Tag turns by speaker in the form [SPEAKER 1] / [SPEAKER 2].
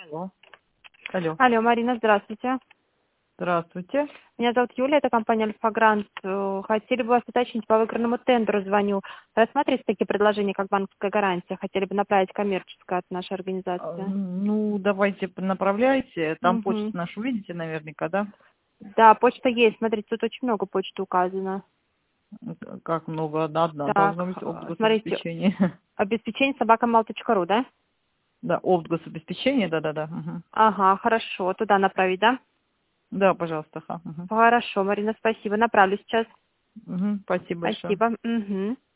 [SPEAKER 1] Алло. Алло.
[SPEAKER 2] Алло, Марина, здравствуйте.
[SPEAKER 1] Здравствуйте.
[SPEAKER 2] Меня зовут Юлия, это компания «Альфа-Грант». Хотели бы вас уточнить по выигранному тендеру, звоню. Рассматриваете такие предложения, как банковская гарантия? Хотели бы направить коммерческое от нашей организации.
[SPEAKER 1] Ну, давайте направляйте. Там почту
[SPEAKER 2] Мгм.
[SPEAKER 1] нашу видите наверняка, да?
[SPEAKER 2] Да, почта есть. Смотрите, тут очень много почты указано.
[SPEAKER 1] Как много? Одна
[SPEAKER 2] Так,
[SPEAKER 1] должно быть
[SPEAKER 2] смотрите,
[SPEAKER 1] обгособеспечение.
[SPEAKER 2] обеспечение собакамал.ру, да?
[SPEAKER 1] Да, обгособеспечение, да-да-да. Мгм.
[SPEAKER 2] Ага, хорошо. Туда направить, да?
[SPEAKER 1] Да, пожалуйста. Мгм.
[SPEAKER 2] Хорошо, Марина, спасибо. Направлю сейчас.
[SPEAKER 1] Мгм. Спасибо большое.
[SPEAKER 2] Спасибо. Мгм.